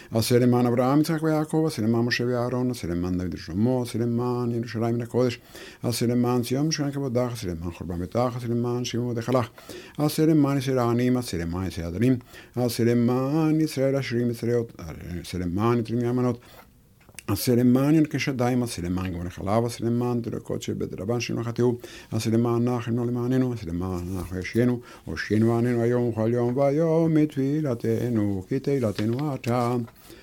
עשה למען אברהם, יצחק ויעקב, עשה למען משה ואהרון, עשה למען דוד ושלמה, עשה למען ירושלים מן הקודש, עשה למען ציון משכן כבודך, עשה למען חורבן ביתך, עשה למען שמעון ועודך לך, עשה למען ישראל העניים, עשה למען ישראל הדלים, עשה למען ישראל עשירים, עשה למען יתומים ואלמנות, עשה למען ינקי שדיים, עשה למען גמוני חלב, עשה למען תינוקות של בית רבן שמלכתהו, עשה למען נח ימנו למעננו, עשה למען נח וישיינו, הושיענו עננו היום וכל יום, והיום את תפילתנו, כי תהילתנו אתה.